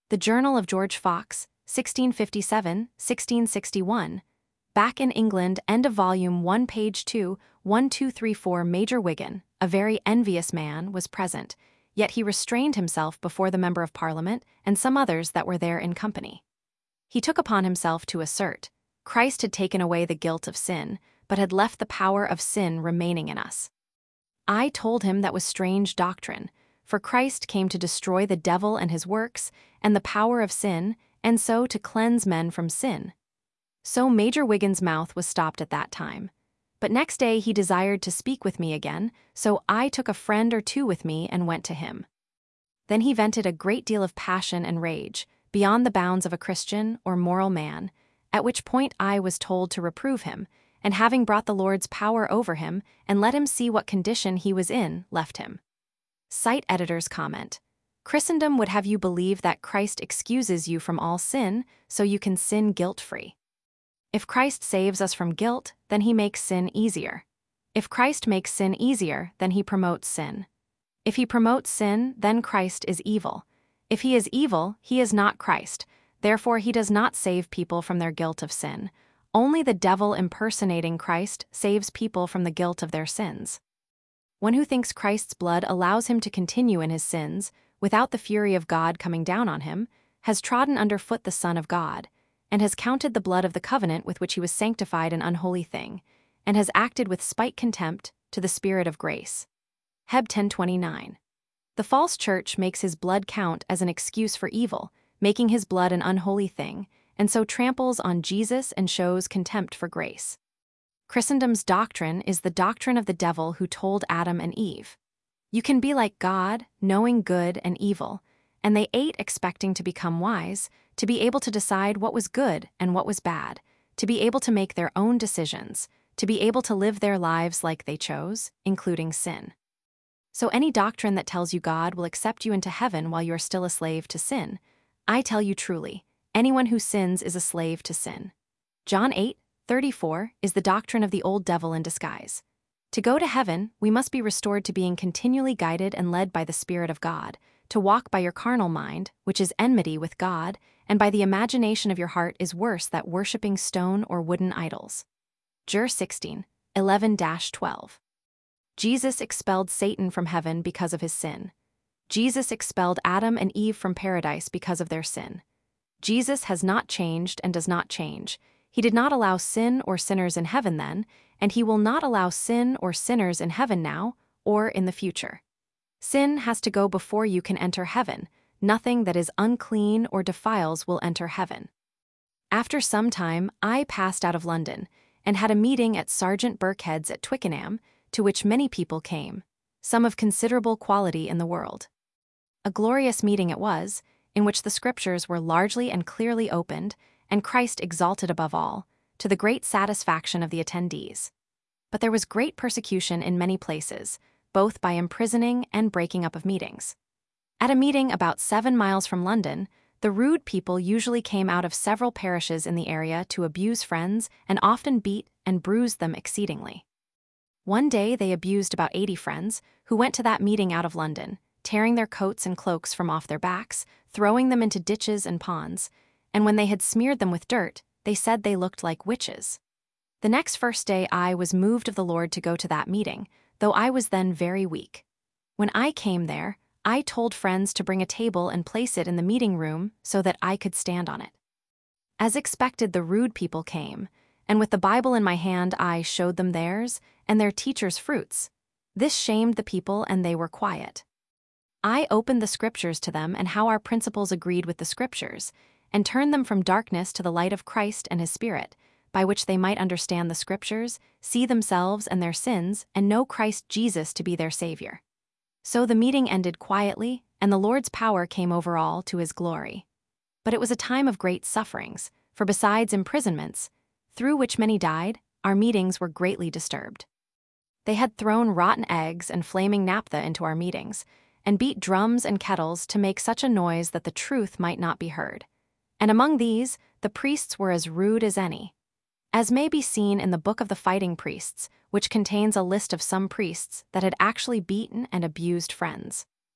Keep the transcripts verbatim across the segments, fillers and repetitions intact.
The Journal of George Fox, sixteen fifty-seven, sixteen sixty-one. Back in England, end of volume one, page two, one two three four. Major Wigan, a very envious man, was present, yet he restrained himself before the Member of Parliament and some others that were there in company. He took upon himself to assert, Christ had taken away the guilt of sin, but had left the power of sin remaining in us. I told him that was strange doctrine, for Christ came to destroy the devil and his works, and the power of sin, and so to cleanse men from sin. So Major Wigan's mouth was stopped at that time. But next day he desired to speak with me again, so I took a friend or two with me and went to him. Then he vented a great deal of passion and rage, beyond the bounds of a Christian or moral man, at which point I was told to reprove him, and having brought the Lord's power over him and let him see what condition he was in, left him. Site editor's comment. Christendom would have you believe that Christ excuses you from all sin, so you can sin guilt-free. If Christ saves us from guilt, then he makes sin easier. If Christ makes sin easier, then he promotes sin. If he promotes sin, then Christ is evil. If he is evil, he is not Christ, therefore he does not save people from their guilt of sin. Only the devil impersonating Christ saves people from the guilt of their sins. One who thinks Christ's blood allows him to continue in his sins, without the fury of God coming down on him, has trodden underfoot the Son of God, and has counted the blood of the covenant with which he was sanctified an unholy thing, and has acted with spite contempt to the Spirit of grace. Heb ten twenty-nine. The false church makes his blood count as an excuse for evil, making his blood an unholy thing, and so tramples on Jesus and shows contempt for grace. Christendom's doctrine is the doctrine of the devil who told Adam and Eve, "You can be like God, knowing good and evil," and they ate expecting to become wise, to be able to decide what was good and what was bad, to be able to make their own decisions, to be able to live their lives like they chose, including sin. So any doctrine that tells you God will accept you into heaven while you are still a slave to sin, I tell you truly, anyone who sins is a slave to sin. John eight thirty-four is the doctrine of the old devil in disguise. To go to heaven, we must be restored to being continually guided and led by the Spirit of God, to walk by your carnal mind, which is enmity with God, and by the imagination of your heart is worse than worshipping stone or wooden idols. Jer sixteen eleven to twelve. Jesus expelled Satan from heaven because of his sin. Jesus expelled Adam and Eve from paradise because of their sin. Jesus has not changed and does not change. He did not allow sin or sinners in heaven then, and he will not allow sin or sinners in heaven now or in the future. Sin has to go before you can enter heaven. Nothing that is unclean or defiles will enter heaven. After some time, I passed out of London and had a meeting at Sergeant Birkhead's at Twickenham, to which many people came, some of considerable quality in the world. A glorious meeting it was, in which the Scriptures were largely and clearly opened, and Christ exalted above all, to the great satisfaction of the attendees. But there was great persecution in many places, both by imprisoning and breaking up of meetings. At a meeting about seven miles from London, the rude people usually came out of several parishes in the area to abuse friends and often beat and bruise them exceedingly. One day they abused about eighty friends who went to that meeting out of London, tearing their coats and cloaks from off their backs, throwing them into ditches and ponds, and when they had smeared them with dirt, they said they looked like witches. The next first day I was moved of the Lord to go to that meeting, though I was then very weak. When I came there, I told friends to bring a table and place it in the meeting room so that I could stand on it. As expected, the rude people came, and with the Bible in my hand I showed them theirs and their teachers' fruits. This shamed the people and they were quiet. I opened the Scriptures to them and how our principles agreed with the Scriptures, and turned them from darkness to the light of Christ and his Spirit, by which they might understand the Scriptures, see themselves and their sins, and know Christ Jesus to be their Savior. So the meeting ended quietly, and the Lord's power came over all to his glory. But it was a time of great sufferings, for besides imprisonments, through which many died, our meetings were greatly disturbed. They had thrown rotten eggs and flaming naphtha into our meetings, and beat drums and kettles to make such a noise that the truth might not be heard. And among these, the priests were as rude as any. As may be seen in the Book of the Fighting Priests, which contains a list of some priests that had actually beaten and abused friends.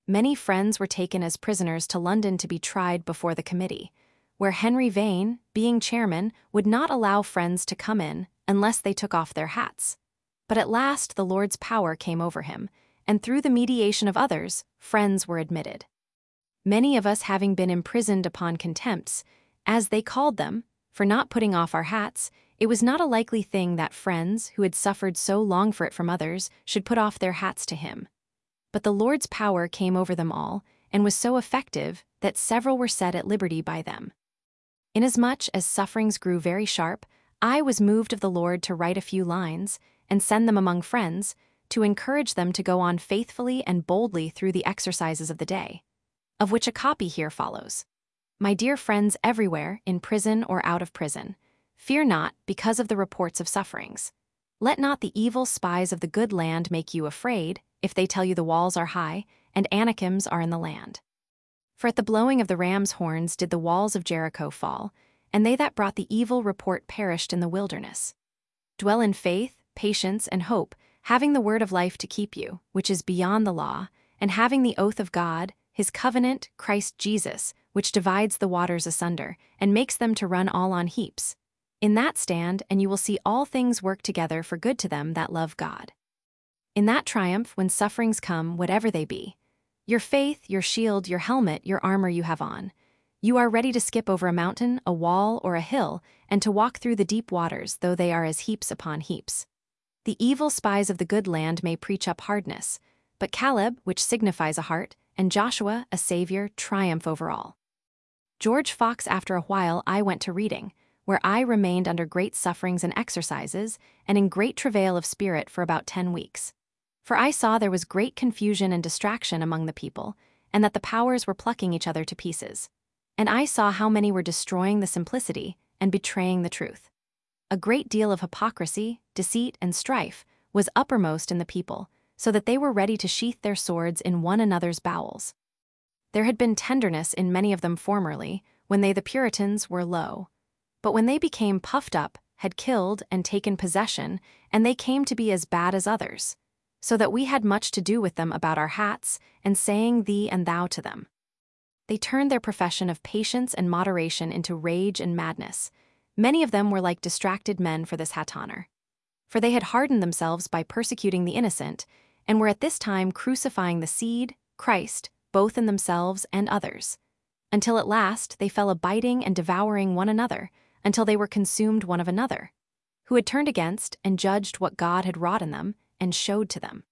Many friends were taken as prisoners to London to be tried before the committee, where Henry Vane, being chairman, would not allow friends to come in unless they took off their hats. But at last the Lord's power came over him, and through the mediation of others, friends were admitted. Many of us having been imprisoned upon contempts, as they called them, for not putting off our hats, it was not a likely thing that friends, who had suffered so long for it from others, should put off their hats to him. But the Lord's power came over them all, and was so effective that several were set at liberty by them. Inasmuch as sufferings grew very sharp, I was moved of the Lord to write a few lines, and send them among friends, to encourage them to go on faithfully and boldly through the exercises of the day, of which a copy here follows. My dear friends everywhere, in prison or out of prison, fear not because of the reports of sufferings. Let not the evil spies of the good land make you afraid, if they tell you the walls are high, and Anakims are in the land. For at the blowing of the ram's horns did the walls of Jericho fall, and they that brought the evil report perished in the wilderness. Dwell in faith, patience, and hope, having the word of life to keep you, which is beyond the law, and having the oath of God, his covenant, Christ Jesus, which divides the waters asunder, and makes them to run all on heaps. In that stand, and you will see all things work together for good to them that love God. In that triumph, when sufferings come, whatever they be, your faith, your shield, your helmet, your armor you have on, you are ready to skip over a mountain, a wall, or a hill, and to walk through the deep waters, though they are as heaps upon heaps. The evil spies of the good land may preach up hardness, but Caleb, which signifies a heart, and Joshua, a savior, triumph over all. George Fox. After a while I went to reading, where I remained under great sufferings and exercises, and in great travail of spirit for about ten weeks. For I saw there was great confusion and distraction among the people, and that the powers were plucking each other to pieces. And I saw how many were destroying the simplicity and betraying the truth. A great deal of hypocrisy, deceit, and strife was uppermost in the people, so that they were ready to sheath their swords in one another's bowels. There had been tenderness in many of them formerly, when they the Puritans were low. But when they became puffed up, had killed and taken possession, and they came to be as bad as others, so that we had much to do with them about our hats, and saying thee and thou to them. They turned their profession of patience and moderation into rage and madness. Many of them were like distracted men for this hat honor. For they had hardened themselves by persecuting the innocent, and were at this time crucifying the seed, Christ, both in themselves and others, until at last they fell a biting and devouring one another, until they were consumed one of another, who had turned against and judged what God had wrought in them, and showed to them.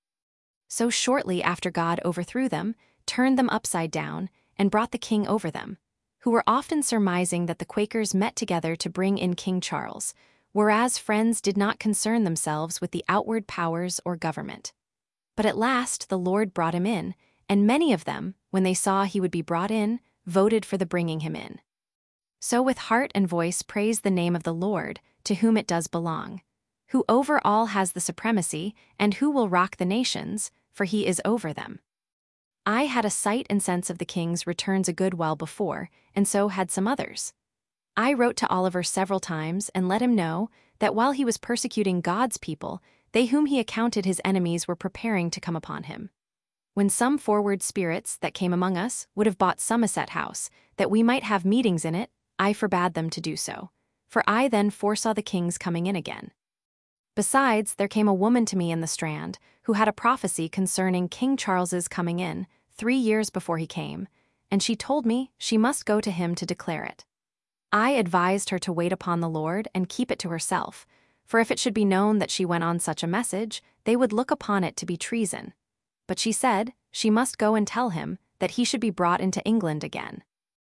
So shortly after God overthrew them, turned them upside down, and brought the king over them, who were often surmising that the Quakers met together to bring in King Charles, whereas friends did not concern themselves with the outward powers or government. But at last the Lord brought him in, and many of them, when they saw he would be brought in, voted for the bringing him in. So with heart and voice praise the name of the Lord, to whom it does belong, who over all has the supremacy, and who will rock the nations, for he is over them. I had a sight and sense of the king's returns a good while before, and so had some others. I wrote to Oliver several times and let him know that while he was persecuting God's people, they whom he accounted his enemies were preparing to come upon him. When some forward spirits that came among us would have bought Somerset House, that we might have meetings in it, I forbade them to do so, for I then foresaw the king's coming in again. Besides, there came a woman to me in the Strand, who had a prophecy concerning King Charles's coming in, three years before he came, and she told me she must go to him to declare it. I advised her to wait upon the Lord and keep it to herself, for if it should be known that she went on such a message, they would look upon it to be treason. But she said she must go and tell him that he should be brought into England again.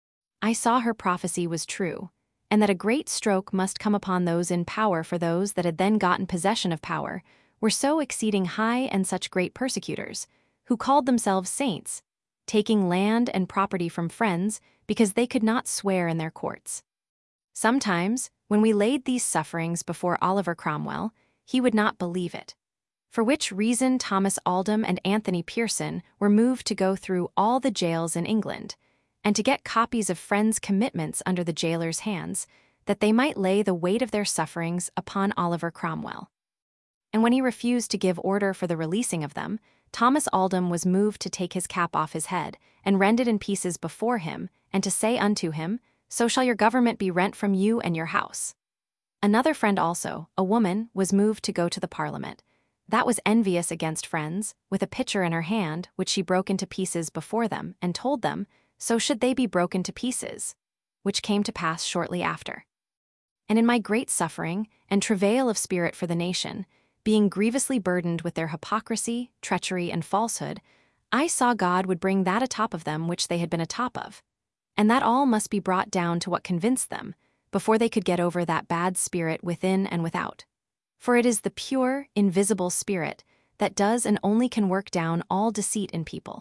I saw her prophecy was true, and that a great stroke must come upon those in power, for those that had then gotten possession of power were so exceeding high and such great persecutors, who called themselves saints, taking land and property from friends because they could not swear in their courts. Sometimes, when we laid these sufferings before Oliver Cromwell, he would not believe it, for which reason Thomas Aldham and Anthony Pearson were moved to go through all the jails in England, and to get copies of friends' commitments under the jailer's hands, that they might lay the weight of their sufferings upon Oliver Cromwell. and when he refused to give order for the releasing of them, Thomas Aldham was moved to take his cap off his head, and rend it in pieces before him, and to say unto him, So shall your government be rent from you and your house. Another friend also, a woman, was moved to go to the Parliament. That was envious against friends, with a pitcher in her hand, which she broke into pieces before them, and told them, So should they be broken to pieces, which came to pass shortly after. And in my great suffering, and travail of spirit for the nation, being grievously burdened with their hypocrisy, treachery, and falsehood, I saw God would bring that atop of them which they had been atop of, and that all must be brought down to what convinced them, before they could get over that bad spirit within and without. For it is the pure, invisible spirit that does and only can work down all deceit in people.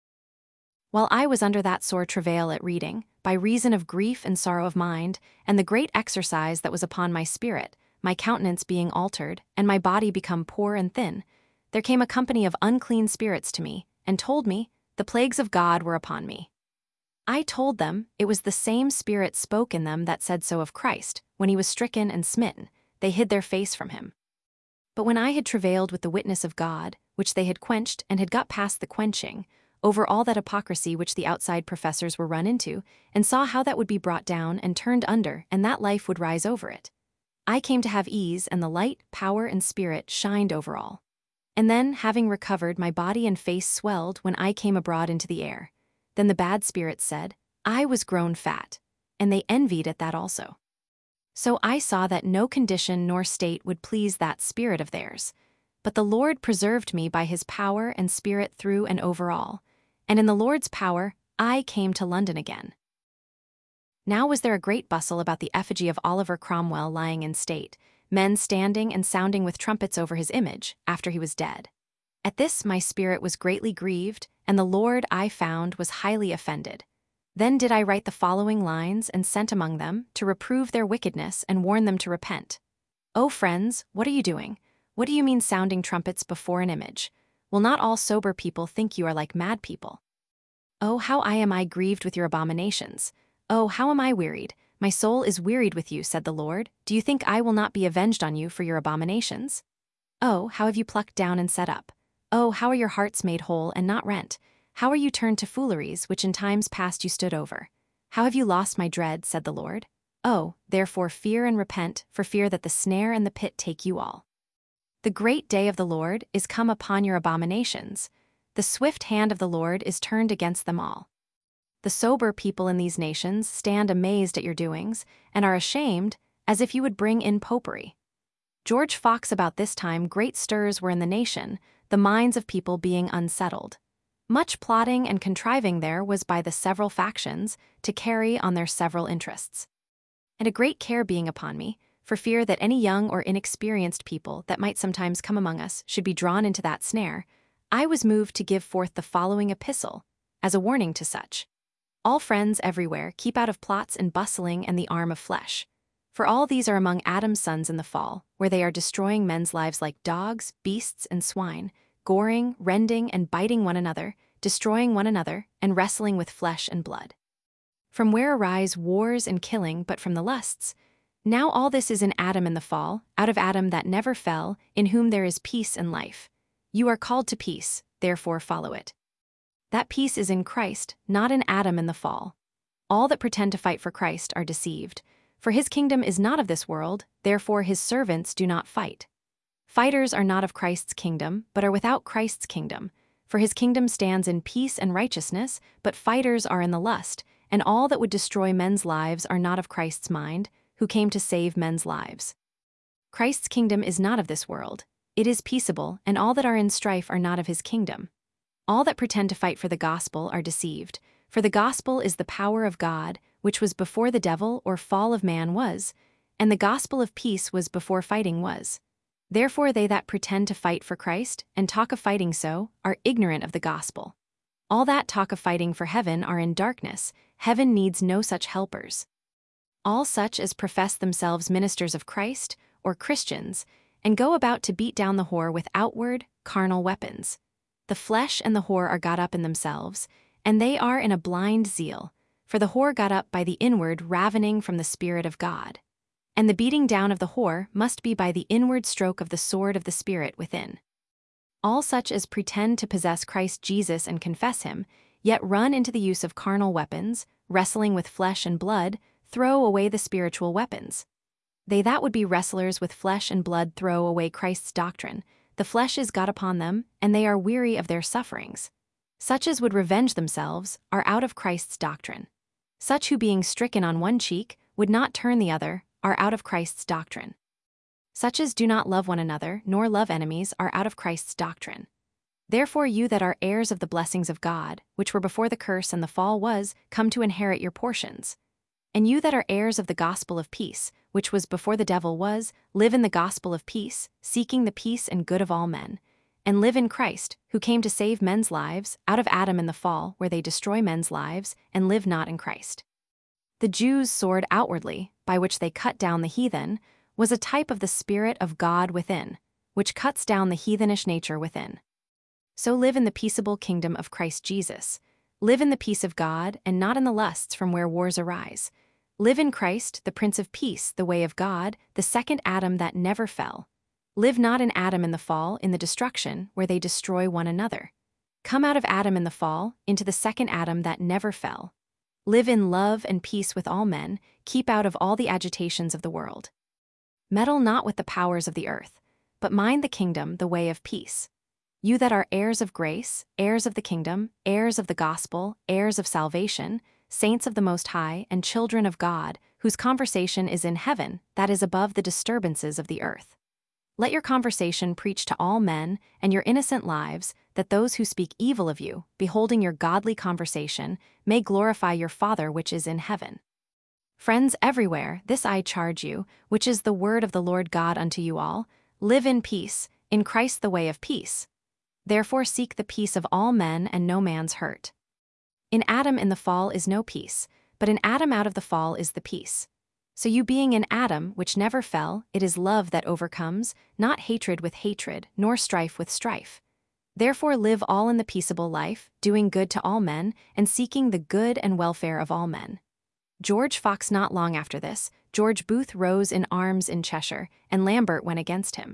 While I was under that sore travail at reading, by reason of grief and sorrow of mind, and the great exercise that was upon my spirit, my countenance being altered, and my body become poor and thin, there came a company of unclean spirits to me, and told me, the plagues of God were upon me. I told them, it was the same spirit spoke in them that said so of Christ, when he was stricken and smitten, they hid their face from him. But when I had travailed with the witness of God, which they had quenched and had got past the quenching, over all that hypocrisy which the outside professors were run into, and saw how that would be brought down and turned under, and that life would rise over it, I came to have ease, and the light, power, and spirit shined over all. And then, having recovered, my body and face swelled when I came abroad into the air. Then the bad spirits said, I was grown fat, and they envied at that also. So I saw that no condition nor state would please that spirit of theirs, but the Lord preserved me by his power and spirit through and over all, and in the Lord's power I came to London again. Now was there a great bustle about the effigy of Oliver Cromwell lying in state, men standing and sounding with trumpets over his image, after he was dead. At this my spirit was greatly grieved, and the Lord, I found, was highly offended. Then did I write the following lines, and sent among them, to reprove their wickedness and warn them to repent. O friends, what are you doing? What do you mean sounding trumpets before an image? Will not all sober people think you are like mad people? Oh, how I am I grieved with your abominations! Oh, how am I wearied! My soul is wearied with you, said the Lord. Do you think I will not be avenged on you for your abominations? Oh, how have you plucked down and set up? Oh, how are your hearts made whole and not rent? How are you turned to fooleries, which in times past you stood over? How have you lost my dread, said the Lord? Oh, therefore fear and repent, for fear that the snare and the pit take you all. The great day of the Lord is come upon your abominations. The swift hand of the Lord is turned against them all. The sober people in these nations stand amazed at your doings, and are ashamed, as if you would bring in popery. George Fox about this time great stirs were in the nation, the minds of people being unsettled. Much plotting and contriving there was by the several factions, to carry on their several interests. And a great care being upon me, for fear that any young or inexperienced people that might sometimes come among us should be drawn into that snare, I was moved to give forth the following epistle, as a warning to such. All friends everywhere keep out of plots and bustling and the arm of flesh. For all these are among Adam's sons in the fall, where they are destroying men's lives like dogs, beasts, and swine, goring, rending, and biting one another, destroying one another, and wrestling with flesh and blood. From where arise wars and killing but from the lusts? Now all this is in Adam in the fall, out of Adam that never fell, in whom there is peace and life. You are called to peace, therefore follow it. That peace is in Christ, not in Adam in the fall. All that pretend to fight for Christ are deceived, for his kingdom is not of this world, therefore his servants do not fight. Fighters are not of Christ's kingdom, but are without Christ's kingdom, for his kingdom stands in peace and righteousness, but fighters are in the lust, and all that would destroy men's lives are not of Christ's mind, who came to save men's lives. Christ's kingdom is not of this world, it is peaceable, and all that are in strife are not of his kingdom. All that pretend to fight for the gospel are deceived, for the gospel is the power of God, which was before the devil or fall of man was, and the gospel of peace was before fighting was. Therefore they that pretend to fight for Christ, and talk of fighting so, are ignorant of the gospel. All that talk of fighting for heaven are in darkness, heaven needs no such helpers. All such as profess themselves ministers of Christ, or Christians, and go about to beat down the whore with outward, carnal weapons. The flesh and the whore are got up in themselves, and they are in a blind zeal, for the whore got up by the inward ravening from the Spirit of God. And the beating down of the whore must be by the inward stroke of the sword of the Spirit within. All such as pretend to possess Christ Jesus and confess him, yet run into the use of carnal weapons, wrestling with flesh and blood, throw away the spiritual weapons. They that would be wrestlers with flesh and blood throw away Christ's doctrine. The flesh is got upon them, and they are weary of their sufferings. Such as would revenge themselves are out of Christ's doctrine. Such who being stricken on one cheek would not turn the other are out of Christ's doctrine. Such as do not love one another nor love enemies are out of Christ's doctrine. Therefore you that are heirs of the blessings of God, which were before the curse and the fall was, come to inherit your portions. And you that are heirs of the gospel of peace, which was before the devil was, live in the gospel of peace, seeking the peace and good of all men. And live in Christ, who came to save men's lives, out of Adam in the fall, where they destroy men's lives, and live not in Christ. The Jews' sword outwardly, by which they cut down the heathen, was a type of the Spirit of God within, which cuts down the heathenish nature within. So live in the peaceable kingdom of Christ Jesus. Live in the peace of God, and not in the lusts from where wars arise. Live in Christ, the Prince of Peace, the way of God, the second Adam that never fell. Live not in Adam in the fall, in the destruction, where they destroy one another. Come out of Adam in the fall, into the second Adam that never fell. Live in love and peace with all men, keep out of all the agitations of the world. Meddle not with the powers of the earth, but mind the kingdom, the way of peace. You that are heirs of grace, heirs of the kingdom, heirs of the gospel, heirs of salvation, saints of the Most High, and children of God, whose conversation is in heaven, that is above the disturbances of the earth. Let your conversation preach to all men, and your innocent lives, that those who speak evil of you, beholding your godly conversation, may glorify your Father which is in heaven. Friends everywhere, this I charge you, which is the word of the Lord God unto you all, live in peace, in Christ the way of peace. Therefore seek the peace of all men and no man's hurt. In Adam in the fall is no peace, but in Adam out of the fall is the peace. So you being in Adam, which never fell, it is love that overcomes, not hatred with hatred, nor strife with strife. Therefore live all in the peaceable life, doing good to all men, and seeking the good and welfare of all men. George Fox. Not long after this, George Booth rose in arms in Cheshire, and Lambert went against him.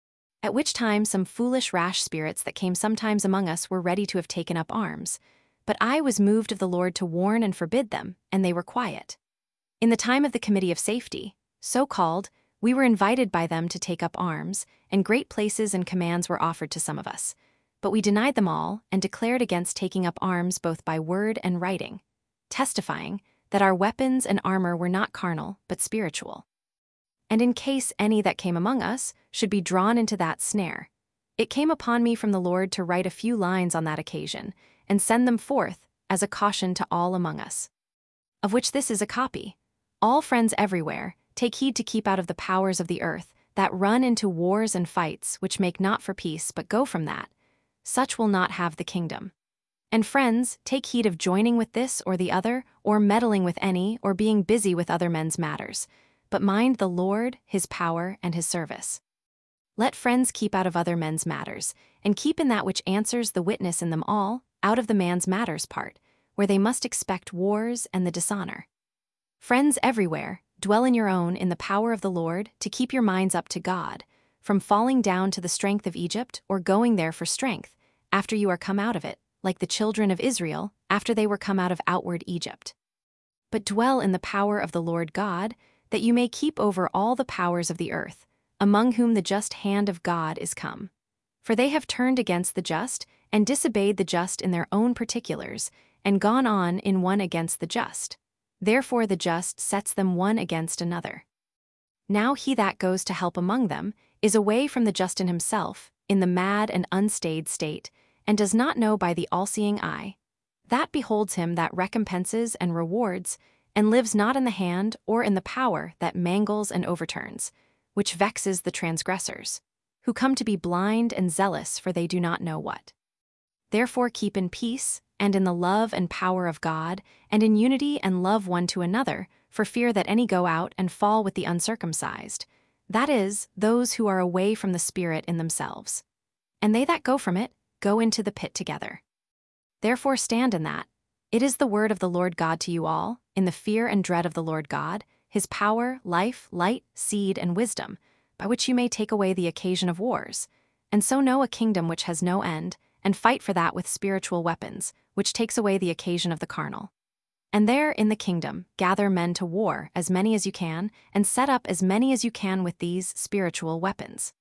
At which time some foolish rash spirits that came sometimes among us were ready to have taken up arms. But I was moved of the Lord to warn and forbid them, and they were quiet. In the time of the Committee of Safety, so called, we were invited by them to take up arms, and great places and commands were offered to some of us. But we denied them all, and declared against taking up arms both by word and writing, testifying that our weapons and armor were not carnal, but spiritual. And in case any that came among us should be drawn into that snare, it came upon me from the Lord to write a few lines on that occasion, and send them forth as a caution to all among us. Of which this is a copy. All friends everywhere, take heed to keep out of the powers of the earth, that run into wars and fights, which make not for peace but go from that. Such will not have the kingdom. And friends, take heed of joining with this or the other, or meddling with any, or being busy with other men's matters. But mind the Lord, his power, and his service. Let friends keep out of other men's matters, and keep in that which answers the witness in them all, out of the man's matters part, where they must expect wars and the dishonor. Friends everywhere, dwell in your own in the power of the Lord, to keep your minds up to God, from falling down to the strength of Egypt, or going there for strength, after you are come out of it, like the children of Israel, after they were come out of outward Egypt. But dwell in the power of the Lord God, that you may keep over all the powers of the earth, among whom the just hand of God is come. For they have turned against the just, and disobeyed the just in their own particulars, and gone on in one against the just. Therefore the just sets them one against another. Now he that goes to help among them is away from the just in himself, in the mad and unstayed state, and does not know by the all-seeing eye. That beholds him that recompenses and rewards, and lives not in the hand or in the power that mangles and overturns, which vexes the transgressors, who come to be blind and zealous, for they do not know what. Therefore keep in peace, and in the love and power of God, and in unity and love one to another, for fear that any go out and fall with the uncircumcised, that is, those who are away from the Spirit in themselves. And they that go from it, go into the pit together. Therefore stand in that. It is the word of the Lord God to you all, in the fear and dread of the Lord God, his power, life, light, seed, and wisdom, by which you may take away the occasion of wars, and so know a kingdom which has no end, and fight for that with spiritual weapons, which takes away the occasion of the carnal. And there, in the kingdom, gather men to war, as many as you can, and set up as many as you can with these spiritual weapons.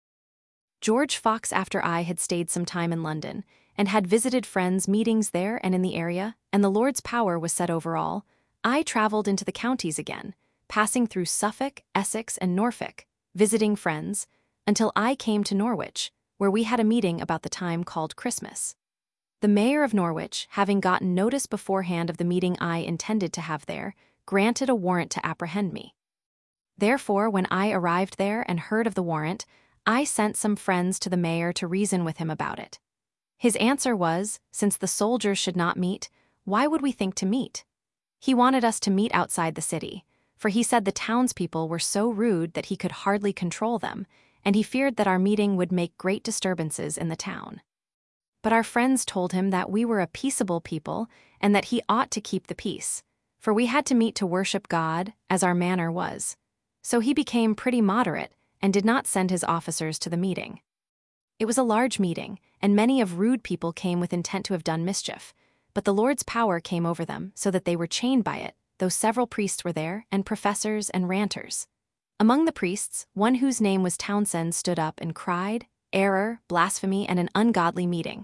George Fox, after I had stayed some time in London, and had visited friends' meetings there and in the area, and the Lord's power was set over all, I travelled into the counties again, passing through Suffolk, Essex, and Norfolk, visiting friends, until I came to Norwich, where we had a meeting about the time called Christmas. The mayor of Norwich, having gotten notice beforehand of the meeting I intended to have there, granted a warrant to apprehend me. Therefore, when I arrived there and heard of the warrant, I sent some friends to the mayor to reason with him about it. His answer was, since the soldiers should not meet, why would we think to meet? He wanted us to meet outside the city, for he said the townspeople were so rude that he could hardly control them, and he feared that our meeting would make great disturbances in the town. But our friends told him that we were a peaceable people and that he ought to keep the peace, for we had to meet to worship God, as our manner was. So he became pretty moderate and did not send his officers to the meeting. It was a large meeting, and many of rude people came with intent to have done mischief, but the Lord's power came over them so that they were chained by it, though several priests were there, and professors and ranters. Among the priests, one whose name was Townsend stood up and cried, "Error, blasphemy, and an ungodly meeting."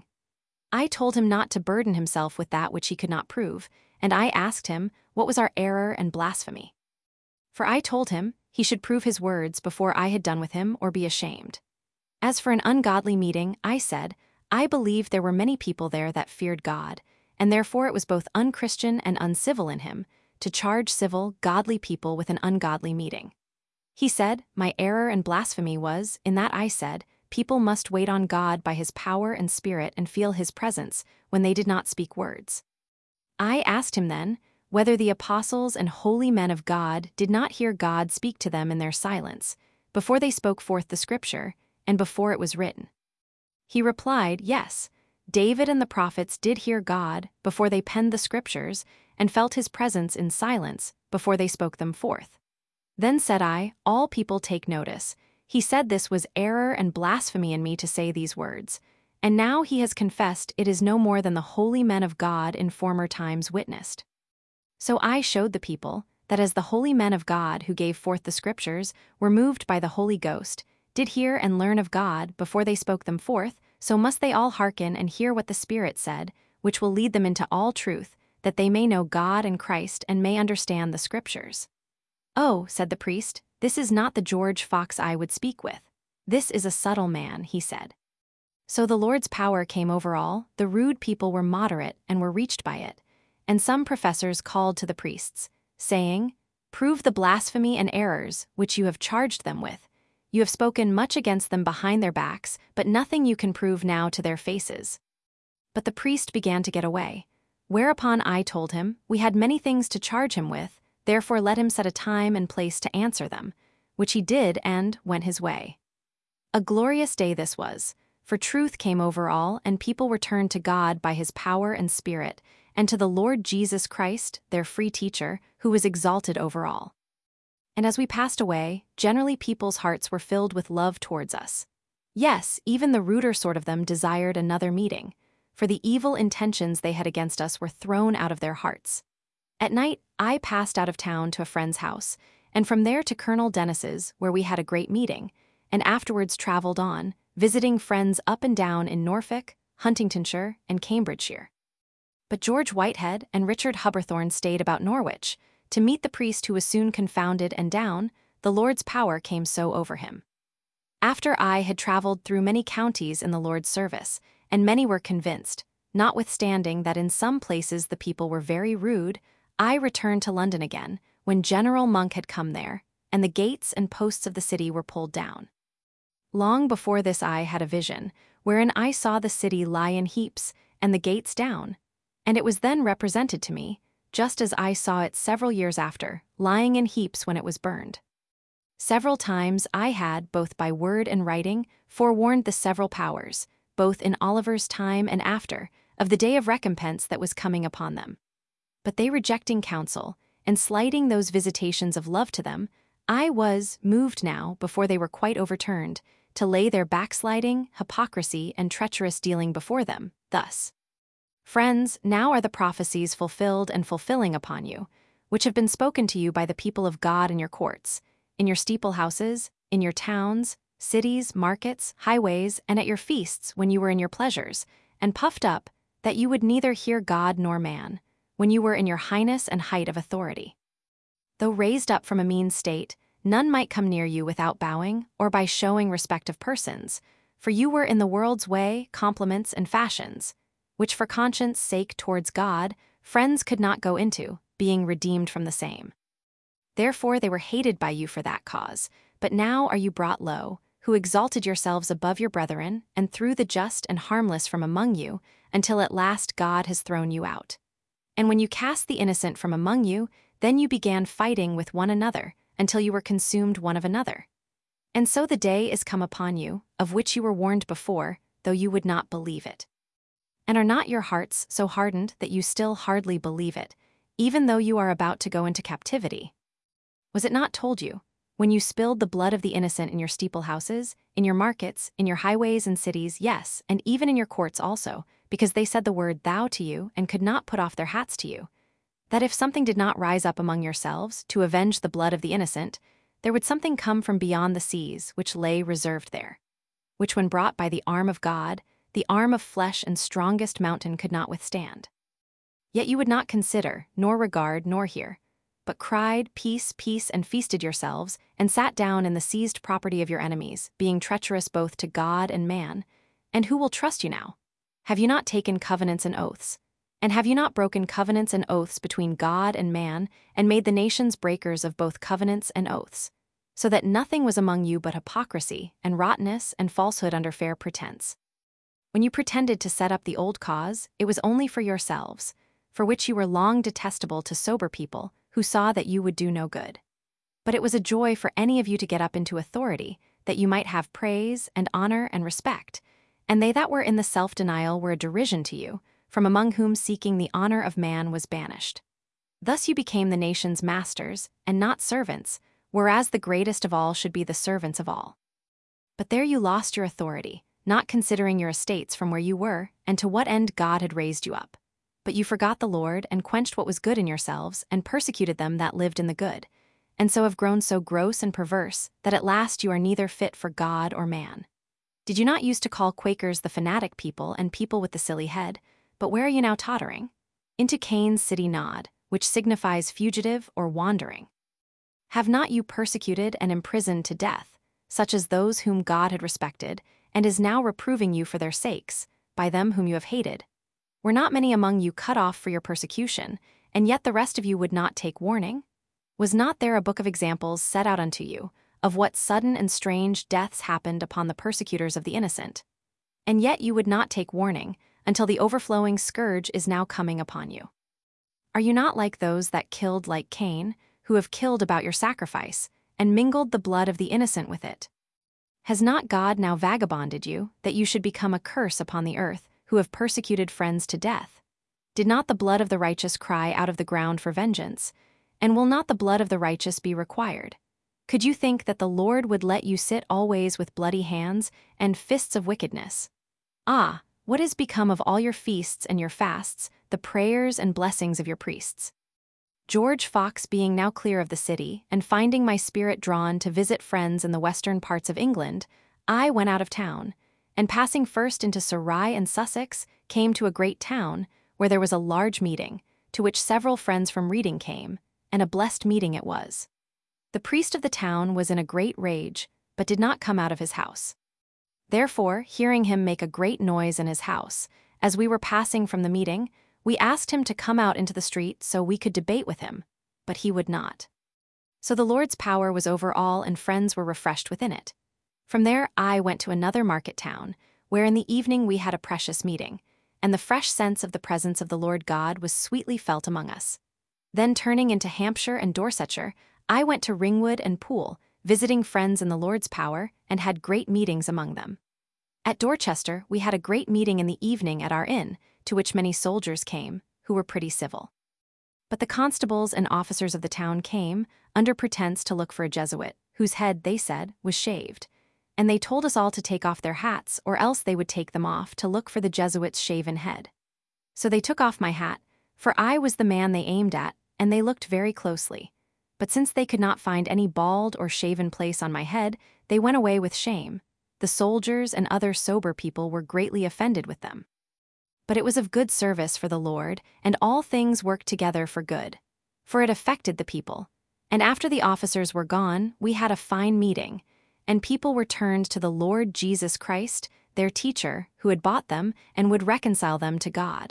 I told him not to burden himself with that which he could not prove, and I asked him what was our error and blasphemy. For I told him he should prove his words before I had done with him or be ashamed. As for an ungodly meeting, I said, I believed there were many people there that feared God, and therefore it was both unchristian and uncivil in him to charge civil, godly people with an ungodly meeting. He said, my error and blasphemy was, in that I said, people must wait on God by his power and spirit and feel his presence when they did not speak words. I asked him then whether the apostles and holy men of God did not hear God speak to them in their silence, before they spoke forth the scripture, and before it was written. He replied, yes, David and the prophets did hear God before they penned the scriptures, and felt his presence in silence before they spoke them forth. Then said I, all people take notice. He said this was error and blasphemy in me to say these words, and now he has confessed it is no more than the holy men of God in former times witnessed. So I showed the people that as the holy men of God who gave forth the scriptures were moved by the Holy Ghost, did hear and learn of God before they spoke them forth, so must they all hearken and hear what the Spirit said, which will lead them into all truth, that they may know God and Christ and may understand the scriptures. Oh, said the priest, this is not the George Fox I would speak with. This is a subtle man, he said. So the Lord's power came over all, the rude people were moderate and were reached by it, and some professors called to the priests, saying, prove the blasphemy and errors which you have charged them with. You have spoken much against them behind their backs, but nothing you can prove now to their faces. But the priest began to get away, whereupon I told him, we had many things to charge him with, therefore let him set a time and place to answer them, which he did and went his way. A glorious day this was, for truth came over all, and people were turned to God by his power and spirit, and to the Lord Jesus Christ, their free teacher, who was exalted over all. And as we passed away, generally people's hearts were filled with love towards us. Yes, even the ruder sort of them desired another meeting, for the evil intentions they had against us were thrown out of their hearts. At night, I passed out of town to a friend's house, and from there to Colonel Dennis's, where we had a great meeting, and afterwards travelled on, visiting friends up and down in Norfolk, Huntingdonshire, and Cambridgeshire. But George Whitehead and Richard Hubberthorne stayed about Norwich, to meet the priest who was soon confounded and down, the Lord's power came so over him. After I had travelled through many counties in the Lord's service, and many were convinced, notwithstanding that in some places the people were very rude, I returned to London again, when General Monk had come there, and the gates and posts of the city were pulled down. Long before this I had a vision, wherein I saw the city lie in heaps, and the gates down, and it was then represented to me, just as I saw it several years after, lying in heaps when it was burned. Several times I had, both by word and writing, forewarned the several powers, both in Oliver's time and after, of the day of recompense that was coming upon them. But they rejecting counsel, and slighting those visitations of love to them, I was moved now, before they were quite overturned, to lay their backsliding, hypocrisy, and treacherous dealing before them, thus. Friends, now are the prophecies fulfilled and fulfilling upon you, which have been spoken to you by the people of God in your courts, in your steeple houses, in your towns, cities, markets, highways, and at your feasts when you were in your pleasures, and puffed up, that you would neither hear God nor man, when you were in your highness and height of authority. Though raised up from a mean state, none might come near you without bowing, or by showing respect of persons, for you were in the world's way, compliments, and fashions, which for conscience' sake towards God, friends could not go into, being redeemed from the same. Therefore they were hated by you for that cause, but now are you brought low, who exalted yourselves above your brethren, and threw the just and harmless from among you, until at last God has thrown you out. And when you cast the innocent from among you, then you began fighting with one another, until you were consumed one of another. And so the day is come upon you, of which you were warned before, though you would not believe it. And are not your hearts so hardened that you still hardly believe it, even though you are about to go into captivity? Was it not told you, when you spilled the blood of the innocent in your steeple houses, in your markets, in your highways and cities, yes, and even in your courts also, because they said the word thou to you and could not put off their hats to you, that if something did not rise up among yourselves to avenge the blood of the innocent, there would something come from beyond the seas which lay reserved there, which when brought by the arm of God, the arm of flesh and strongest mountain could not withstand. Yet you would not consider, nor regard, nor hear, but cried, peace, peace, and feasted yourselves, and sat down in the seized property of your enemies, being treacherous both to God and man. And who will trust you now? Have you not taken covenants and oaths? And have you not broken covenants and oaths between God and man, and made the nations breakers of both covenants and oaths, so that nothing was among you but hypocrisy, and rottenness, and falsehood under fair pretense? When you pretended to set up the old cause, it was only for yourselves, for which you were long detestable to sober people, who saw that you would do no good. But it was a joy for any of you to get up into authority, that you might have praise, and honor, and respect, and they that were in the self-denial were a derision to you, from among whom seeking the honor of man was banished. Thus you became the nation's masters, and not servants, whereas the greatest of all should be the servants of all. But there you lost your authority, not considering your estates from where you were, and to what end God had raised you up. But you forgot the Lord, and quenched what was good in yourselves, and persecuted them that lived in the good, and so have grown so gross and perverse, that at last you are neither fit for God or man. Did you not use to call Quakers the fanatic people, and people with the silly head? But where are you now tottering? Into Cain's city Nod, which signifies fugitive or wandering. Have not you persecuted and imprisoned to death, such as those whom God had respected, and is now reproving you for their sakes, by them whom you have hated? Were not many among you cut off for your persecution, and yet the rest of you would not take warning? Was not there a book of examples set out unto you, of what sudden and strange deaths happened upon the persecutors of the innocent? And yet you would not take warning, until the overflowing scourge is now coming upon you. Are you not like those that killed like Cain, who have killed about your sacrifice, and mingled the blood of the innocent with it? Has not God now vagabonded you, that you should become a curse upon the earth, who have persecuted friends to death? Did not the blood of the righteous cry out of the ground for vengeance? And will not the blood of the righteous be required? Could you think that the Lord would let you sit always with bloody hands and fists of wickedness? Ah, what is become of all your feasts and your fasts, the prayers and blessings of your priests? George Fox being now clear of the city, and finding my spirit drawn to visit friends in the western parts of England, I went out of town, and passing first into Surrey and Sussex, came to a great town, where there was a large meeting, to which several friends from Reading came, and a blessed meeting it was. The priest of the town was in a great rage, but did not come out of his house. Therefore, hearing him make a great noise in his house, as we were passing from the meeting, we asked him to come out into the street so we could debate with him, but he would not. So the Lord's power was over all, and friends were refreshed within it. From there I went to another market town, where in the evening we had a precious meeting, and the fresh sense of the presence of the Lord God was sweetly felt among us. Then turning into Hampshire and Dorsetshire, I went to Ringwood and Poole, visiting friends in the Lord's power, and had great meetings among them. At Dorchester we had a great meeting in the evening at our inn, to which many soldiers came, who were pretty civil. But the constables and officers of the town came, under pretense to look for a Jesuit, whose head, they said, was shaved. And they told us all to take off their hats, or else they would take them off to look for the Jesuit's shaven head. So they took off my hat, for I was the man they aimed at, and they looked very closely. But since they could not find any bald or shaven place on my head, they went away with shame. The soldiers and other sober people were greatly offended with them. But it was of good service for the Lord, and all things worked together for good. For it affected the people. And after the officers were gone, we had a fine meeting, and people were turned to the Lord Jesus Christ, their teacher, who had bought them, and would reconcile them to God.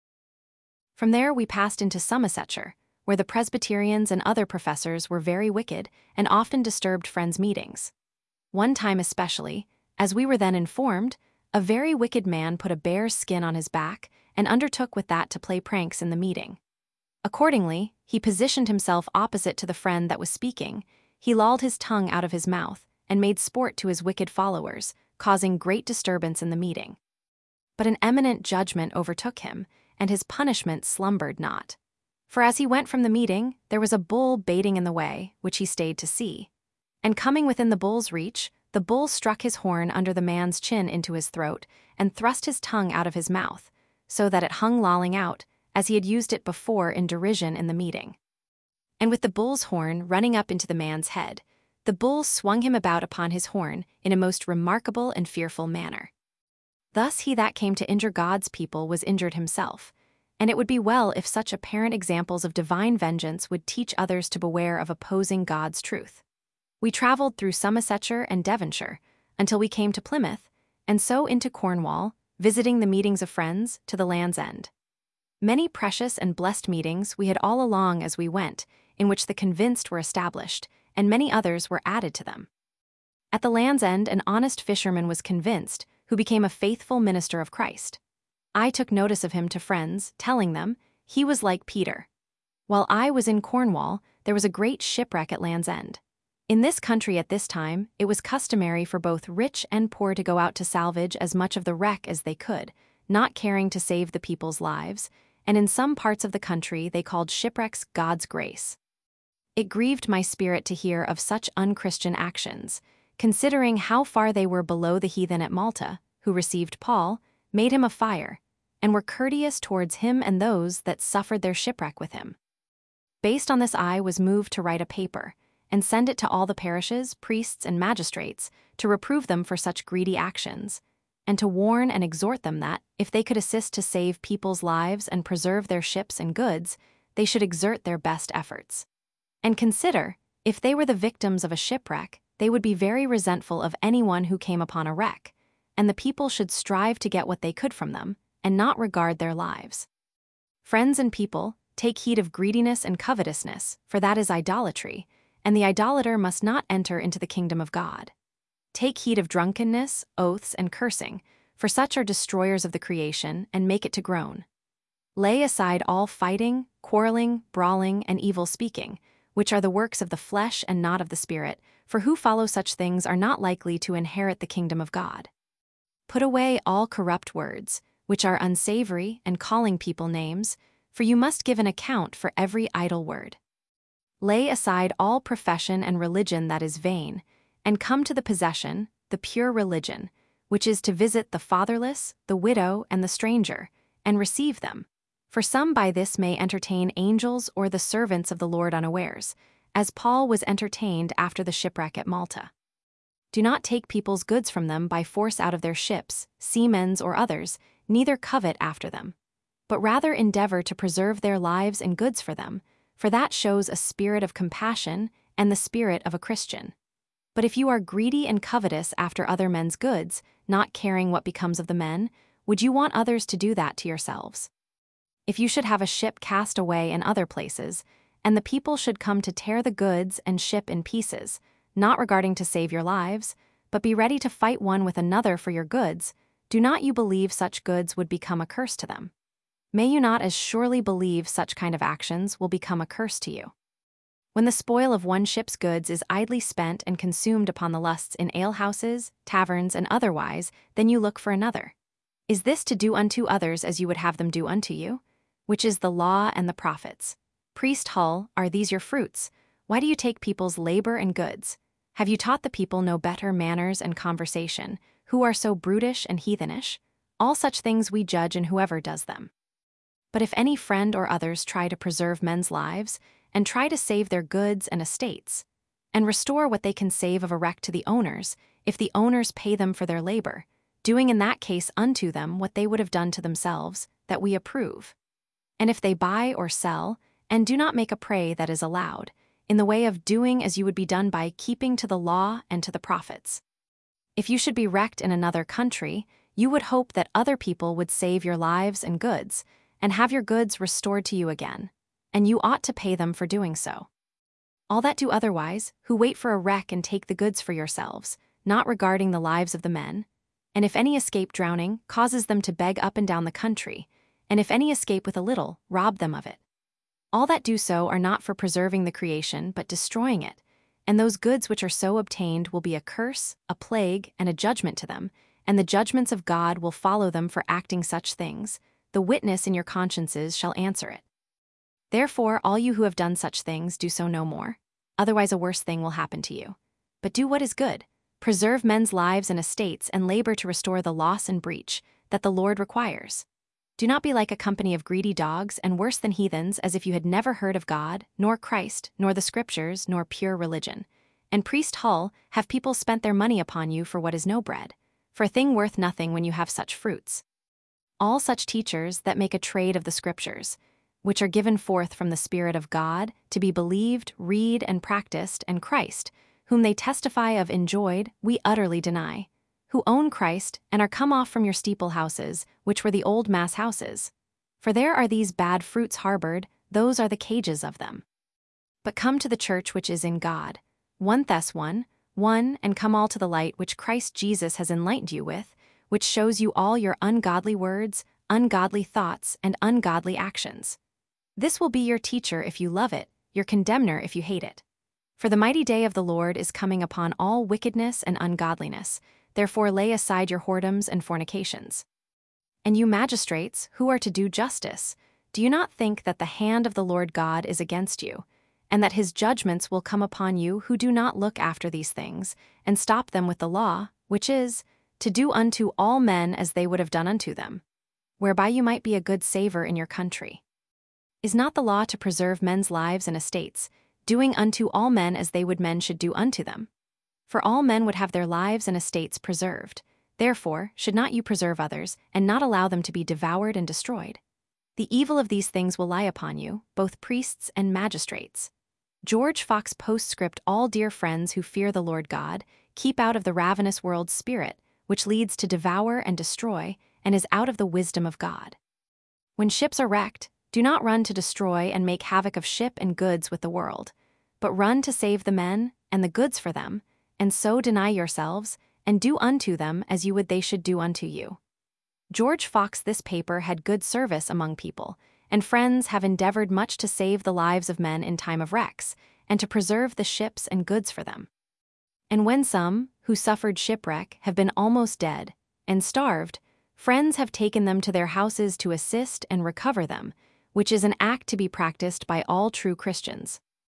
From there we passed into Somersetshire, where the Presbyterians and other professors were very wicked, and often disturbed friends' meetings. One time especially, as we were then informed, a very wicked man put a bear's skin on his back, and undertook with that to play pranks in the meeting. Accordingly, he positioned himself opposite to the friend that was speaking, he lolled his tongue out of his mouth, and made sport to his wicked followers, causing great disturbance in the meeting. But an eminent judgment overtook him, and his punishment slumbered not. For as he went from the meeting, there was a bull baiting in the way, which he stayed to see. And coming within the bull's reach, the bull struck his horn under the man's chin into his throat, and thrust his tongue out of his mouth, so that it hung lolling out, as he had used it before in derision in the meeting. And with the bull's horn running up into the man's head, the bull swung him about upon his horn in a most remarkable and fearful manner. Thus he that came to injure God's people was injured himself, and it would be well if such apparent examples of divine vengeance would teach others to beware of opposing God's truth. We travelled through Somersetshire and Devonshire, until we came to Plymouth, and so into Cornwall, visiting the meetings of friends to the Land's End. Many precious and blessed meetings we had all along as we went, in which the convinced were established, and many others were added to them. At the Land's End an honest fisherman was convinced, who became a faithful minister of Christ. I took notice of him to friends, telling them, he was like Peter. While I was in Cornwall, there was a great shipwreck at Land's End. In this country at this time, it was customary for both rich and poor to go out to salvage as much of the wreck as they could, not caring to save the people's lives, and in some parts of the country they called shipwrecks God's grace. It grieved my spirit to hear of such unchristian actions, considering how far they were below the heathen at Malta, who received Paul, made him a fire, and were courteous towards him and those that suffered their shipwreck with him. Based on this I was moved to write a paper, and send it to all the parishes, priests, and magistrates, to reprove them for such greedy actions, and to warn and exhort them that, if they could assist to save people's lives and preserve their ships and goods, they should exert their best efforts. And consider, if they were the victims of a shipwreck, they would be very resentful of anyone who came upon a wreck, and the people should strive to get what they could from them, and not regard their lives. Friends and people, take heed of greediness and covetousness, for that is idolatry, and the idolater must not enter into the kingdom of God. Take heed of drunkenness, oaths, and cursing, for such are destroyers of the creation, and make it to groan. Lay aside all fighting, quarreling, brawling, and evil speaking, which are the works of the flesh and not of the Spirit, for who follow such things are not likely to inherit the kingdom of God. Put away all corrupt words, which are unsavory, and calling people names, for you must give an account for every idle word. Lay aside all profession and religion that is vain, and come to the possession, the pure religion, which is to visit the fatherless, the widow, and the stranger, and receive them. For some by this may entertain angels or the servants of the Lord unawares, as Paul was entertained after the shipwreck at Malta. Do not take people's goods from them by force out of their ships, seamen's or others, neither covet after them. But rather endeavor to preserve their lives and goods for them, for that shows a spirit of compassion and the spirit of a Christian. But if you are greedy and covetous after other men's goods, not caring what becomes of the men, would you want others to do that to yourselves? If you should have a ship cast away in other places, and the people should come to tear the goods and ship in pieces, not regarding to save your lives, but be ready to fight one with another for your goods, do not you believe such goods would become a curse to them? May you not as surely believe such kind of actions will become a curse to you? When the spoil of one ship's goods is idly spent and consumed upon the lusts in alehouses, taverns, and otherwise, then you look for another. Is this to do unto others as you would have them do unto you? Which is the law and the prophets. Priest Hull, are these your fruits? Why do you take people's labor and goods? Have you taught the people no better manners and conversation, who are so brutish and heathenish? All such things we judge in whoever does them. But if any friend or others try to preserve men's lives, and try to save their goods and estates, and restore what they can save of a wreck to the owners, if the owners pay them for their labor, doing in that case unto them what they would have done to themselves, that we approve. And if they buy or sell, and do not make a prey that is allowed, in the way of doing as you would be done by keeping to the law and to the prophets. If you should be wrecked in another country, you would hope that other people would save your lives and goods, and have your goods restored to you again, and you ought to pay them for doing so. All that do otherwise, who wait for a wreck and take the goods for yourselves, not regarding the lives of the men, and if any escape drowning, causes them to beg up and down the country, and if any escape with a little, rob them of it. All that do so are not for preserving the creation, but destroying it, and those goods which are so obtained will be a curse, a plague, and a judgment to them, and the judgments of God will follow them for acting such things. The witness in your consciences shall answer it. Therefore, all you who have done such things, do so no more. Otherwise a worse thing will happen to you. But do what is good. Preserve men's lives and estates, and labor to restore the loss and breach that the Lord requires. Do not be like a company of greedy dogs, and worse than heathens, as if you had never heard of God, nor Christ, nor the Scriptures, nor pure religion. And Priest Hull, have people spent their money upon you for what is no bread, for a thing worth nothing when you have such fruits? All such teachers that make a trade of the Scriptures, which are given forth from the Spirit of God, to be believed, read, and practiced, and Christ, whom they testify of enjoyed, we utterly deny, who own Christ, and are come off from your steeple houses, which were the old mass houses. For there are these bad fruits harbored, those are the cages of them. But come to the church which is in God. First Thess one, one, and come all to the light which Christ Jesus has enlightened you with, which shows you all your ungodly words, ungodly thoughts, and ungodly actions. This will be your teacher if you love it, your condemner if you hate it. For the mighty day of the Lord is coming upon all wickedness and ungodliness. Therefore lay aside your whoredoms and fornications. And you magistrates, who are to do justice, do you not think that the hand of the Lord God is against you, and that his judgments will come upon you who do not look after these things, and stop them with the law, which is, to do unto all men as they would have done unto them, whereby you might be a good savor in your country? Is not the law to preserve men's lives and estates, doing unto all men as they would men should do unto them? For all men would have their lives and estates preserved. Therefore, should not you preserve others, and not allow them to be devoured and destroyed? The evil of these things will lie upon you, both priests and magistrates. George Fox Postscript. All dear friends who fear the Lord God, keep out of the ravenous world's spirit, which leads to devour and destroy, and is out of the wisdom of God. When ships are wrecked, do not run to destroy and make havoc of ship and goods with the world, but run to save the men and the goods for them, and so deny yourselves, and do unto them as you would they should do unto you. George Fox. This paper had good service among people, and friends have endeavored much to save the lives of men in time of wrecks, and to preserve the ships and goods for them. And when some, who suffered shipwreck, have been almost dead, and starved, friends have taken them to their houses to assist and recover them, which is an act to be practiced by all true Christians.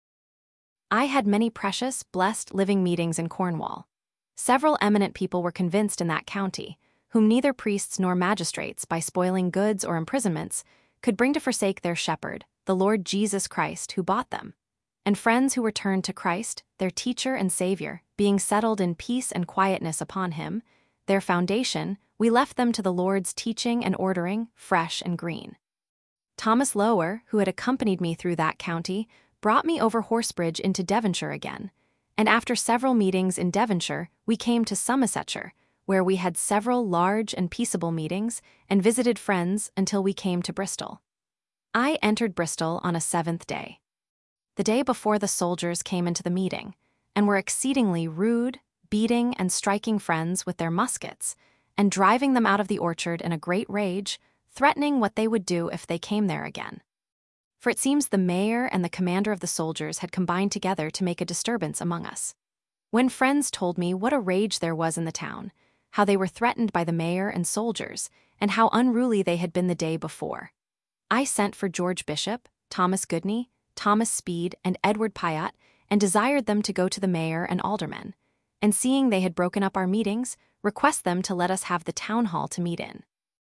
I had many precious, blessed living meetings in Cornwall. Several eminent people were convinced in that county, whom neither priests nor magistrates, by spoiling goods or imprisonments, could bring to forsake their shepherd, the Lord Jesus Christ, who bought them. And friends who were turned to Christ, their teacher and Savior, being settled in peace and quietness upon him, their foundation, we left them to the Lord's teaching and ordering, fresh and green. Thomas Lower, who had accompanied me through that county, brought me over Horsebridge into Devonshire again, and after several meetings in Devonshire, we came to Somersetshire, where we had several large and peaceable meetings, and visited friends until we came to Bristol. I entered Bristol on a seventh day. The day before the soldiers came into the meeting, and were exceedingly rude, beating and striking friends with their muskets, and driving them out of the orchard in a great rage, threatening what they would do if they came there again. For it seems the mayor and the commander of the soldiers had combined together to make a disturbance among us. When friends told me what a rage there was in the town, how they were threatened by the mayor and soldiers, and how unruly they had been the day before, I sent for George Bishop, Thomas Goodney, Thomas Speed, and Edward Piatt, and desired them to go to the mayor and aldermen, and seeing they had broken up our meetings, request them to let us have the town hall to meet in.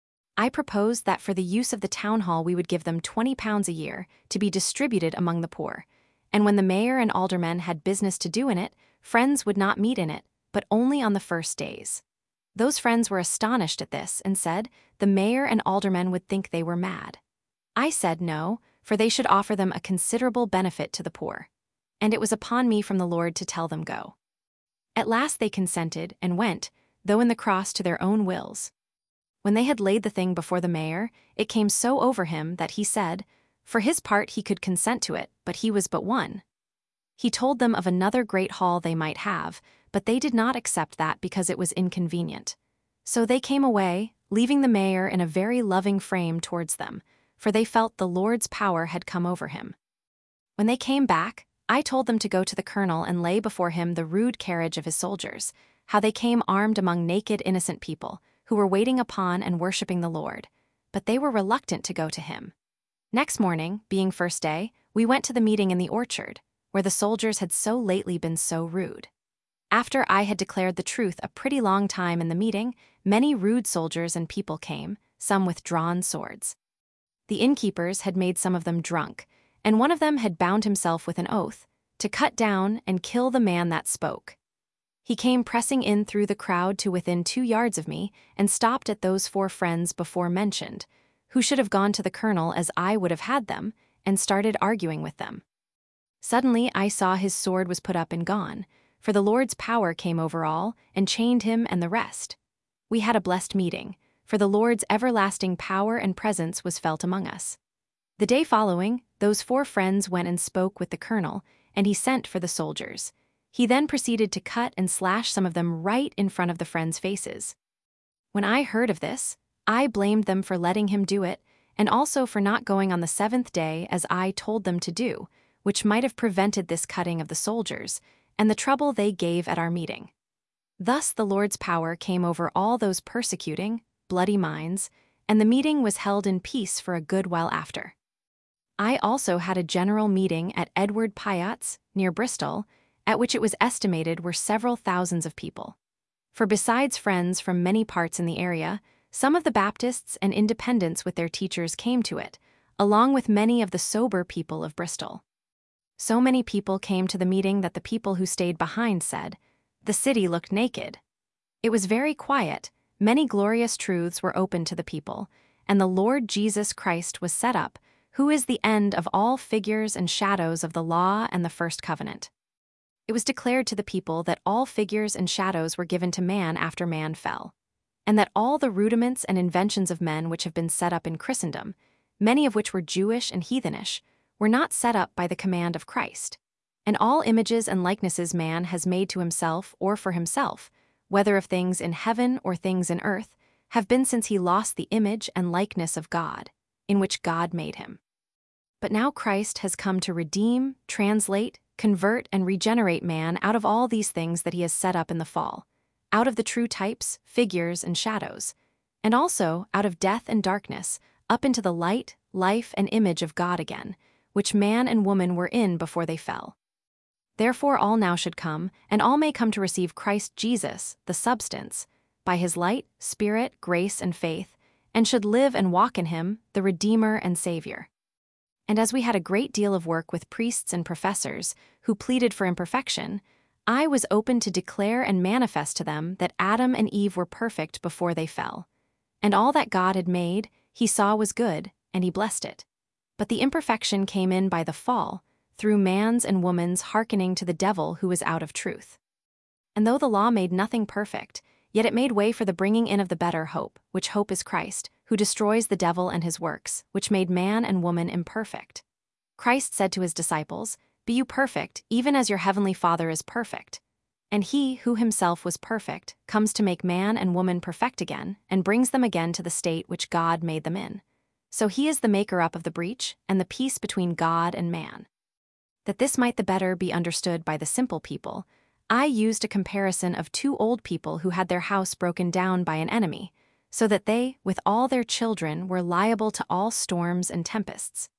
I proposed that for the use of the town hall we would give them twenty pounds a year to be distributed among the poor, and when the mayor and aldermen had business to do in it, friends would not meet in it, but only on the first days. Those friends were astonished at this and said the mayor and aldermen would think they were mad. I said no, for they should offer them a considerable benefit to the poor, and it was upon me from the Lord to tell them go. At last they consented and went, though in the cross to their own wills. When they had laid the thing before the mayor, it came so over him that he said, for his part he could consent to it, but he was but one. He told them of another great hall they might have, but they did not accept that because it was inconvenient. So they came away, leaving the mayor in a very loving frame towards them, for they felt the Lord's power had come over him. When they came back, I told them to go to the colonel and lay before him the rude carriage of his soldiers, how they came armed among naked innocent people, who were waiting upon and worshipping the Lord, but they were reluctant to go to him. Next morning, being first day, we went to the meeting in the orchard, where the soldiers had so lately been so rude. After I had declared the truth a pretty long time in the meeting, many rude soldiers and people came, some with drawn swords. The innkeepers had made some of them drunk, and one of them had bound himself with an oath to cut down and kill the man that spoke. He came pressing in through the crowd to within two yards of me and stopped at those four friends before mentioned, who should have gone to the colonel as I would have had them, and started arguing with them. Suddenly I saw his sword was put up and gone, for the Lord's power came over all and chained him and the rest. We had a blessed meeting, for the Lord's everlasting power and presence was felt among us. The day following, those four friends went and spoke with the colonel, and he sent for the soldiers. He then proceeded to cut and slash some of them right in front of the friends' faces. When I heard of this, I blamed them for letting him do it, and also for not going on the seventh day as I told them to do, which might have prevented this cutting of the soldiers, and the trouble they gave at our meeting. Thus the Lord's power came over all those persecuting, bloody minds, and the meeting was held in peace for a good while after. I also had a general meeting at Edward Piatt's, near Bristol, at which it was estimated were several thousands of people. For besides friends from many parts in the area, some of the Baptists and Independents with their teachers came to it, along with many of the sober people of Bristol. So many people came to the meeting that the people who stayed behind said, the city looked naked. It was very quiet, many glorious truths were opened to the people, and the Lord Jesus Christ was set up, who is the end of all figures and shadows of the law and the first covenant. It was declared to the people that all figures and shadows were given to man after man fell, and that all the rudiments and inventions of men which have been set up in Christendom, many of which were Jewish and heathenish, were not set up by the command of Christ, and all images and likenesses man has made to himself or for himself, whether of things in heaven or things in earth, have been since he lost the image and likeness of God, in which God made him. But now Christ has come to redeem, translate, convert, and regenerate man out of all these things that he has set up in the fall, out of the true types, figures, and shadows, and also out of death and darkness, up into the light, life, and image of God again, which man and woman were in before they fell. Therefore all now should come, and all may come to receive Christ Jesus, the substance, by his light, spirit, grace, and faith, and should live and walk in him, the Redeemer and Savior. And as we had a great deal of work with priests and professors, who pleaded for imperfection, I was open to declare and manifest to them that Adam and Eve were perfect before they fell. And all that God had made, he saw was good, and he blessed it. But the imperfection came in by the fall, through man's and woman's hearkening to the devil who is out of truth. And though the law made nothing perfect, yet it made way for the bringing in of the better hope, which hope is Christ, who destroys the devil and his works, which made man and woman imperfect. Christ said to his disciples, "Be you perfect, even as your heavenly Father is perfect." And he, who himself was perfect, comes to make man and woman perfect again, and brings them again to the state which God made them in. So he is the maker up of the breach, and the peace between God and man. That this might the better be understood by the simple people, I used a comparison of two old people who had their house broken down by an enemy, so that they, with all their children, were liable to all storms and tempests.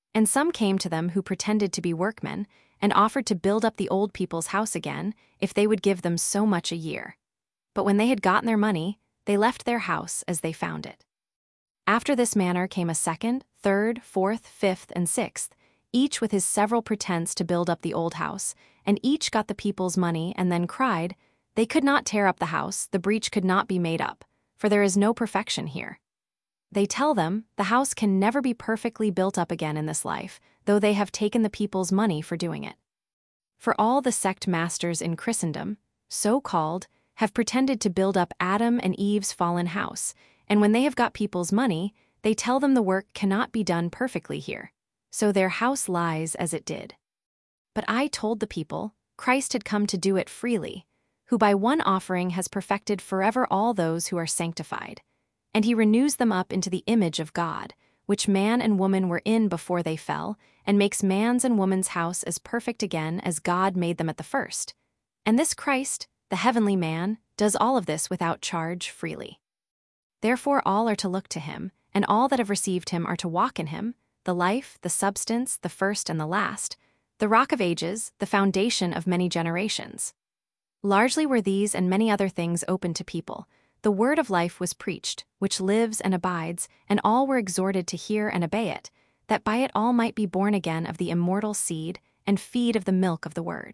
And some came to them who pretended to be workmen, and offered to build up the old people's house again if they would give them so much a year. But when they had gotten their money, they left their house as they found it. After this manner came a second, third, fourth, fifth, and sixth, each with his several pretence to build up the old house, and each got the people's money and then cried, "They could not tear up the house, the breach could not be made up, for there is no perfection here." They tell them the house can never be perfectly built up again in this life, though they have taken the people's money for doing it. For all the sect masters in Christendom, so-called, have pretended to build up Adam and Eve's fallen house, and when they have got people's money, they tell them the work cannot be done perfectly here, so their house lies as it did. But I told the people Christ had come to do it freely, who by one offering has perfected forever all those who are sanctified, and he renews them up into the image of God, which man and woman were in before they fell, and makes man's and woman's house as perfect again as God made them at the first. And this Christ, the heavenly man, does all of this without charge freely. Therefore all are to look to him, and all that have received him are to walk in him, the life, the substance, the first and the last, the rock of ages, the foundation of many generations. Largely were these and many other things open to people. The word of life was preached, which lives and abides, and all were exhorted to hear and obey it, that by it all might be born again of the immortal seed, and feed of the milk of the word.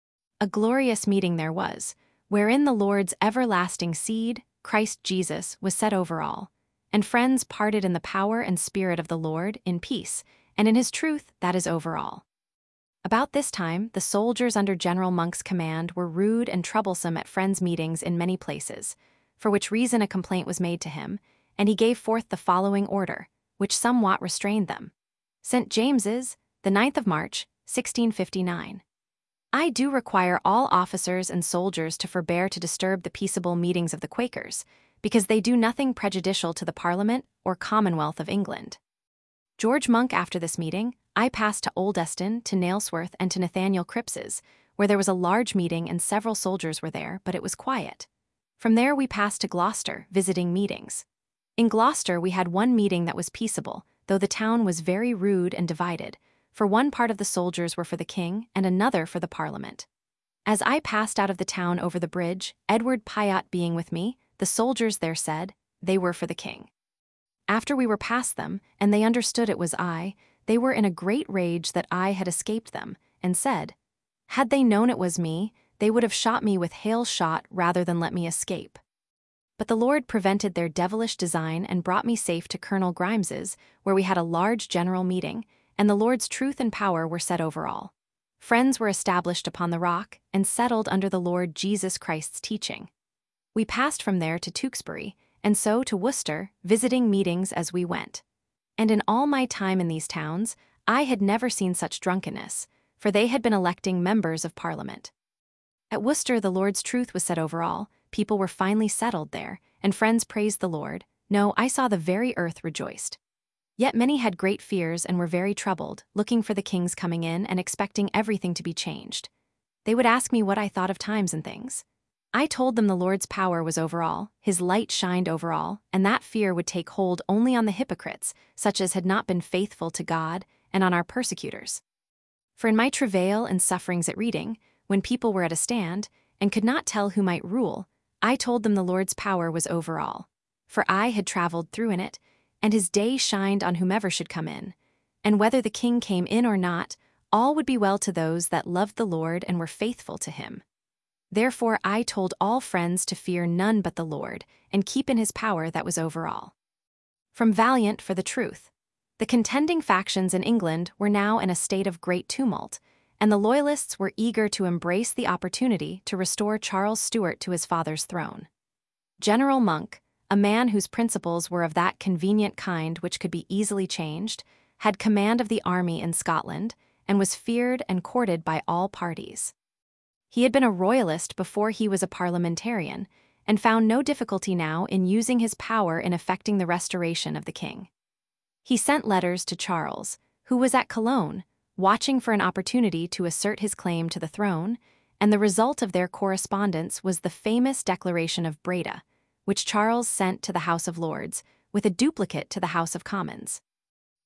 A glorious meeting there was, wherein the Lord's everlasting seed, Christ Jesus, was set over all, and friends parted in the power and spirit of the Lord, in peace, and in his truth that is over all. About this time the soldiers under General Monk's command were rude and troublesome at friends' meetings in many places, for which reason a complaint was made to him, and he gave forth the following order, which somewhat restrained them. Saint James's, the ninth of March, sixteen fifty-nine. I do require all officers and soldiers to forbear to disturb the peaceable meetings of the Quakers, because they do nothing prejudicial to the Parliament or Commonwealth of England. George Monk. After this meeting, I passed to Old Eston, to Nailsworth, and to Nathaniel Cripps's, where there was a large meeting and several soldiers were there, but it was quiet. From there we passed to Gloucester, visiting meetings. In Gloucester we had one meeting that was peaceable, though the town was very rude and divided, for one part of the soldiers were for the king and another for the Parliament. As I passed out of the town over the bridge, Edward Pyott being with me, the soldiers there said, they were for the king. After we were past them, and they understood it was I, they were in a great rage that I had escaped them, and said, had they known it was me, they would have shot me with hail shot rather than let me escape. But the Lord prevented their devilish design and brought me safe to Colonel Grimes's, where we had a large general meeting, and the Lord's truth and power were set over all. Friends were established upon the rock, and settled under the Lord Jesus Christ's teaching. We passed from there to Tewkesbury, and so to Worcester, visiting meetings as we went. And in all my time in these towns, I had never seen such drunkenness, for they had been electing members of Parliament. At Worcester the Lord's truth was set over all, people were finally settled there, and friends praised the Lord. No, I saw the very earth rejoiced. Yet many had great fears and were very troubled, looking for the king's coming in and expecting everything to be changed. They would ask me what I thought of times and things. I told them the Lord's power was over all, his light shined over all, and that fear would take hold only on the hypocrites, such as had not been faithful to God, and on our persecutors. For in my travail and sufferings at Reading, when people were at a stand, and could not tell who might rule, I told them the Lord's power was over all. For I had traveled through in it, and his day shined on whomever should come in. And whether the king came in or not, all would be well to those that loved the Lord and were faithful to him. Therefore I told all friends to fear none but the Lord, and keep in his power that was over all. From Valiant for the truth. The contending factions in England were now in a state of great tumult, and the Loyalists were eager to embrace the opportunity to restore Charles Stuart to his father's throne. General Monk, a man whose principles were of that convenient kind which could be easily changed, had command of the army in Scotland, and was feared and courted by all parties. He had been a royalist before he was a parliamentarian, and found no difficulty now in using his power in effecting the restoration of the king. He sent letters to Charles, who was at Cologne, watching for an opportunity to assert his claim to the throne, and the result of their correspondence was the famous Declaration of Breda, which Charles sent to the House of Lords, with a duplicate to the House of Commons.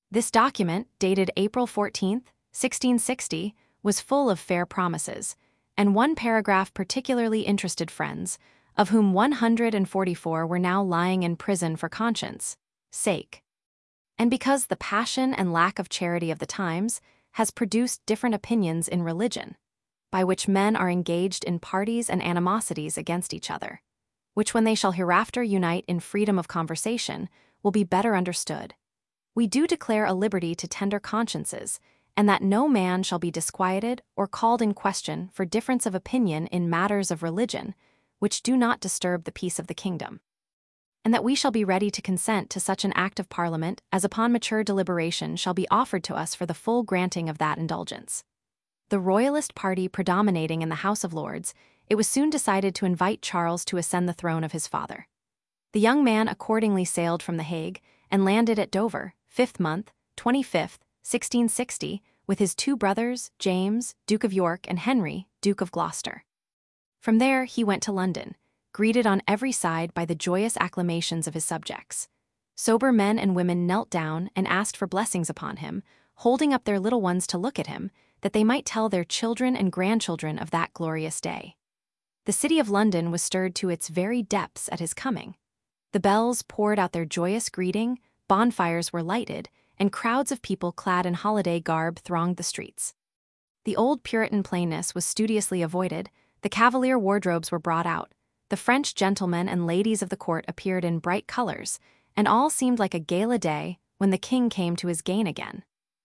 This document, dated April fourteenth, sixteen sixty, was full of fair promises, and one paragraph particularly interested Friends, of whom one hundred forty-four were now lying in prison for conscience sake. And because the passion and lack of charity of the times has produced different opinions in religion, by which men are engaged in parties and animosities against each other, which when they shall hereafter unite in freedom of conversation will be better understood. We do declare a liberty to tender consciences, and that no man shall be disquieted or called in question for difference of opinion in matters of religion, which do not disturb the peace of the kingdom. And that we shall be ready to consent to such an act of Parliament as upon mature deliberation shall be offered to us for the full granting of that indulgence. The Royalist party predominating in the House of Lords, it was soon decided to invite Charles to ascend the throne of his father. The young man accordingly sailed from The Hague and landed at Dover, fifth month, twenty-fifth, sixteen sixty, with his two brothers, James, Duke of York, and Henry, Duke of Gloucester. From there he went to London, greeted on every side by the joyous acclamations of his subjects. Sober men and women knelt down and asked for blessings upon him, holding up their little ones to look at him, that they might tell their children and grandchildren of that glorious day. The city of London was stirred to its very depths at his coming. The bells poured out their joyous greeting, bonfires were lighted, and crowds of people clad in holiday garb thronged the streets. The old Puritan plainness was studiously avoided, the Cavalier wardrobes were brought out, the French gentlemen and ladies of the court appeared in bright colors, and all seemed like a gala day when the king came to his gain again.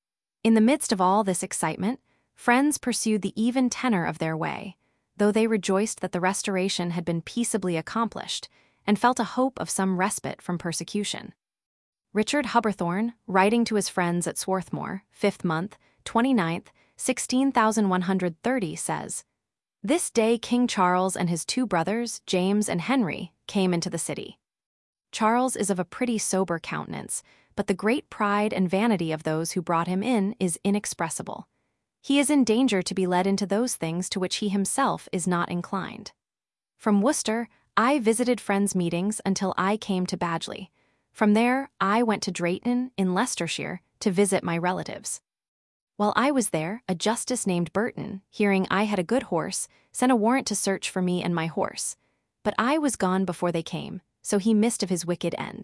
In the midst of all this excitement, Friends pursued the even tenor of their way, though they rejoiced that the restoration had been peaceably accomplished, and felt a hope of some respite from persecution. Richard Hubberthorne, writing to his friends at Swarthmore, fifth month, twenty-ninth, sixteen thousand one hundred thirty, says, "This day King Charles and his two brothers, James and Henry, came into the city. Charles is of a pretty sober countenance, but the great pride and vanity of those who brought him in is inexpressible. He is in danger to be led into those things to which he himself is not inclined. From Worcester, I visited Friends' meetings until I came to Badgley. From there, I went to Drayton, in Leicestershire, to visit my relatives. While I was there, a justice named Burton, hearing I had a good horse, sent a warrant to search for me and my horse. But I was gone before they came, so he missed of his wicked end.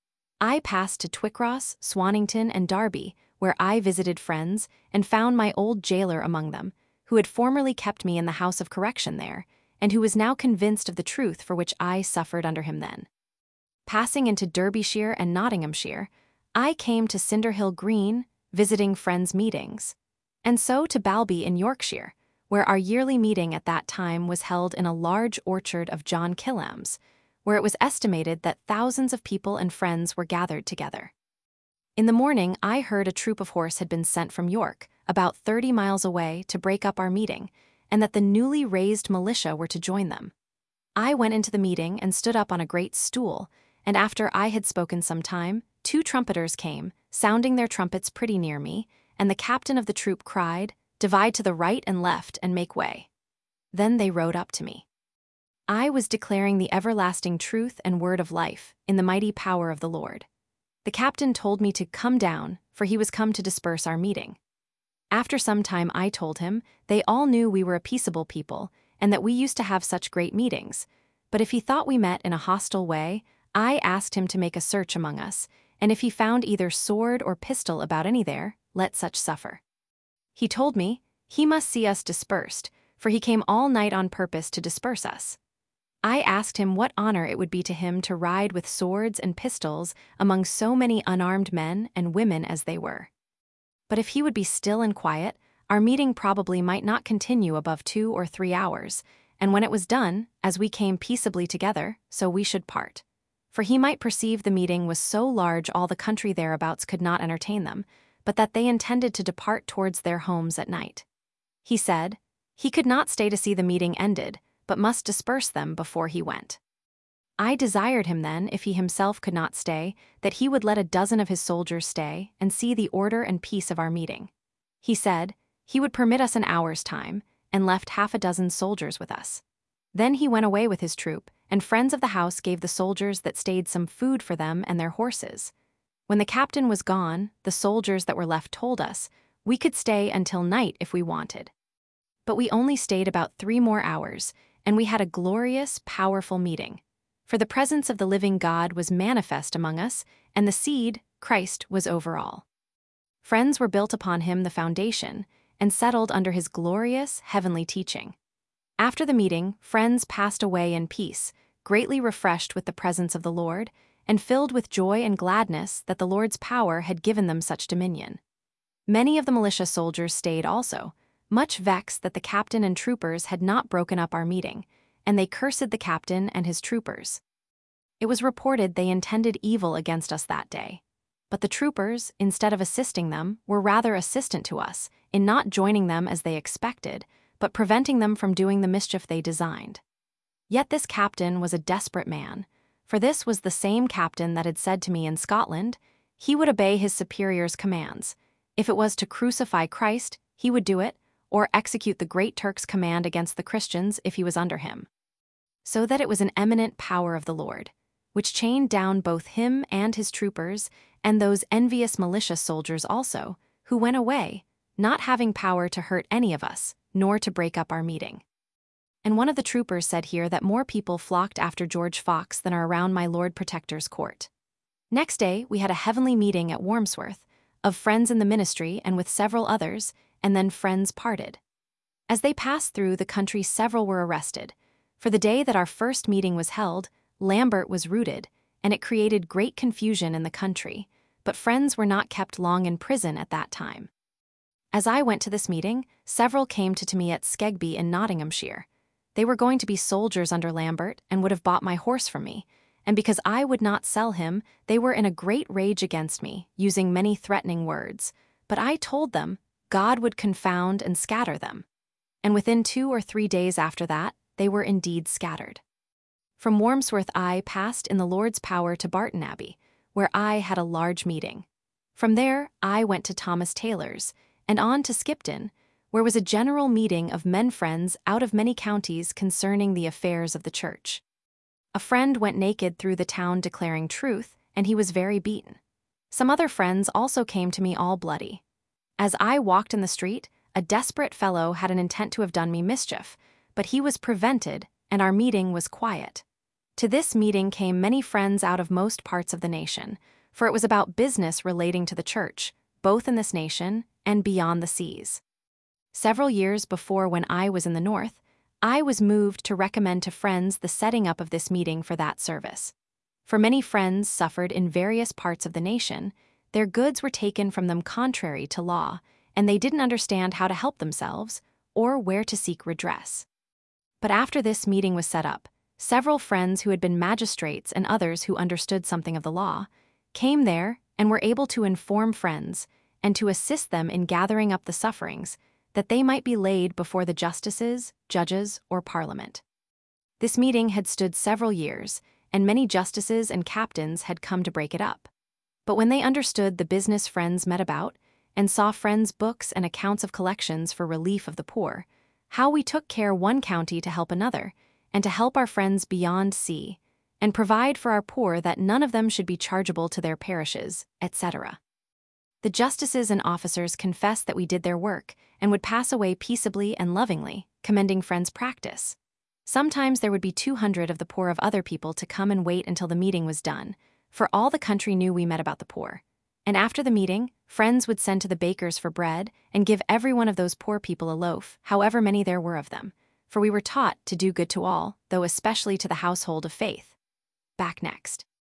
I passed to Twycross, Swanington, and Derby, where I visited friends, and found my old jailer among them, who had formerly kept me in the house of correction there, and who was now convinced of the truth for which I suffered under him then. Passing into Derbyshire and Nottinghamshire, I came to Cinderhill Green, visiting friends' meetings, and so to Balby in Yorkshire, where our yearly meeting at that time was held in a large orchard of John Killam's, where it was estimated that thousands of people and friends were gathered together. In the morning, I heard a troop of horse had been sent from York, about thirty miles away, to break up our meeting, and that the newly raised militia were to join them. I went into the meeting and stood up on a great stool, and after I had spoken some time, two trumpeters came, sounding their trumpets pretty near me, and the captain of the troop cried, "Divide to the right and left and make way." Then they rode up to me. I was declaring the everlasting truth and word of life in the mighty power of the Lord. The captain told me to come down, for he was come to disperse our meeting. After some time I told him they all knew we were a peaceable people, and that we used to have such great meetings, but if he thought we met in a hostile way, I asked him to make a search among us, and if he found either sword or pistol about any there, let such suffer. He told me he must see us dispersed, for he came all night on purpose to disperse us. I asked him what honor it would be to him to ride with swords and pistols among so many unarmed men and women as they were. But if he would be still and quiet, our meeting probably might not continue above two or three hours, and when it was done, as we came peaceably together, so we should part. For he might perceive the meeting was so large all the country thereabouts could not entertain them, but that they intended to depart towards their homes at night. He said, he could not stay to see the meeting ended, but must disperse them before he went. I desired him then, if he himself could not stay, that he would let a dozen of his soldiers stay and see the order and peace of our meeting. He said he would permit us an hour's time, and left half a dozen soldiers with us. Then he went away with his troop, and friends of the house gave the soldiers that stayed some food for them and their horses. When the captain was gone, the soldiers that were left told us we could stay until night if we wanted. But we only stayed about three more hours, and we had a glorious, powerful meeting. For the presence of the living God was manifest among us, and the seed, Christ, was over all. Friends were built upon him the foundation, and settled under his glorious, heavenly teaching. After the meeting, friends passed away in peace, greatly refreshed with the presence of the Lord, and filled with joy and gladness that the Lord's power had given them such dominion. Many of the militia soldiers stayed also, much vexed that the captain and troopers had not broken up our meeting, and they cursed the captain and his troopers. It was reported they intended evil against us that day. But the troopers, instead of assisting them, were rather assistant to us, in not joining them as they expected, but preventing them from doing the mischief they designed. Yet this captain was a desperate man, for this was the same captain that had said to me in Scotland, he would obey his superior's commands. If it was to crucify Christ, he would do it, or execute the Great Turk's command against the Christians if he was under him. So that it was an eminent power of the Lord, which chained down both him and his troopers, and those envious militia soldiers also, who went away, not having power to hurt any of us, nor to break up our meeting. And one of the troopers said here that more people flocked after George Fox than are around my Lord Protector's court. Next day, we had a heavenly meeting at Warmsworth, of friends in the ministry and with several others, and then friends parted. As they passed through the country, several were arrested. For the day that our first meeting was held, Lambert was rooted, and it created great confusion in the country, but friends were not kept long in prison at that time. As I went to this meeting, several came to, to me at Skegby in Nottinghamshire. They were going to be soldiers under Lambert and would have bought my horse from me, and because I would not sell him, they were in a great rage against me, using many threatening words. But I told them God would confound and scatter them. And within two or three days after that, they were indeed scattered. From Warmsworth I passed in the Lord's power to Barton Abbey, where I had a large meeting. From there I went to Thomas Taylor's, and on to Skipton, where was a general meeting of men friends out of many counties concerning the affairs of the church. A friend went naked through the town declaring truth, and he was very beaten. Some other friends also came to me all bloody. As I walked in the street, a desperate fellow had an intent to have done me mischief, but he was prevented, and our meeting was quiet. To this meeting came many friends out of most parts of the nation, for it was about business relating to the church, both in this nation and beyond the seas. Several years before, when I was in the north, I was moved to recommend to friends the setting up of this meeting for that service. For many friends suffered in various parts of the nation, their goods were taken from them contrary to law, and they didn't understand how to help themselves or where to seek redress. But after this meeting was set up, several friends who had been magistrates and others who understood something of the law came there and were able to inform friends and to assist them in gathering up the sufferings, that they might be laid before the justices, judges, or parliament. This meeting had stood several years, and many justices and captains had come to break it up. But when they understood the business friends met about, and saw friends' books and accounts of collections for relief of the poor, how we took care one county to help another, and to help our friends beyond sea, and provide for our poor that none of them should be chargeable to their parishes, et cetera. The justices and officers confessed that we did their work, and would pass away peaceably and lovingly, commending friends' practice. Sometimes there would be two hundred of the poor of other people to come and wait until the meeting was done, for all the country knew we met about the poor. And after the meeting, friends would send to the bakers for bread, and give every one of those poor people a loaf, however many there were of them, for we were taught to do good to all, though especially to the household of faith. Back next.